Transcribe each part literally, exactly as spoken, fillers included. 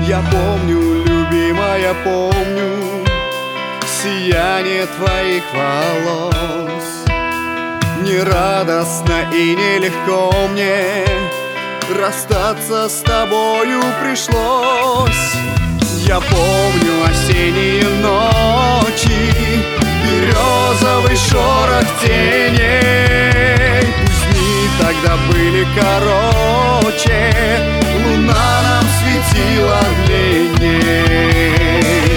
Я помню, любимая, помню сияние твоих волос. Не радостно и нелегко мне расстаться с тобою пришлось. Я помню осенние ночи, березовый шорох теней. Пусть дни тогда были короче, луна нам светила длинней.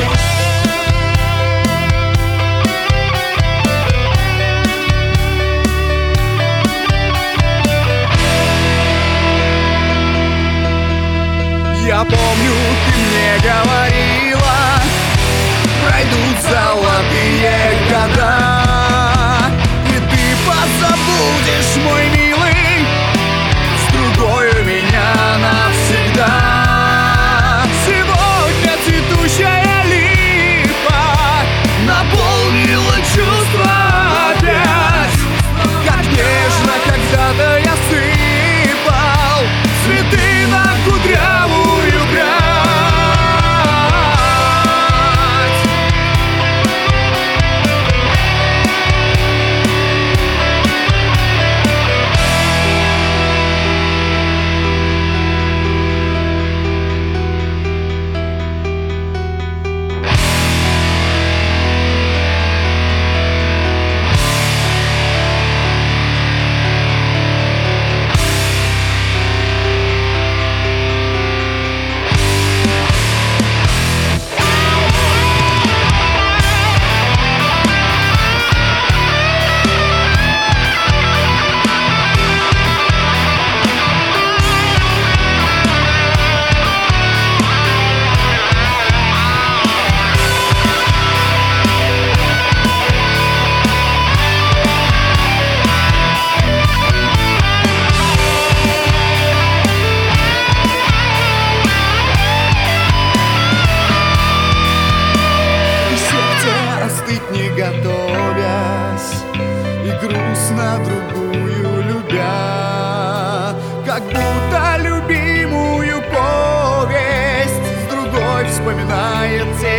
Я помню, ты мне говорила, пройдут золотые года, и ты позабудешь, мой милый, с другою меня навсегда. Сегодня цветущая липа наполнила чувства опять, как нежно когда-то я сыпал цветы на кудрявую. Не готовясь и грустно другую любя, как будто любимую повесть с другой вспоминает тень.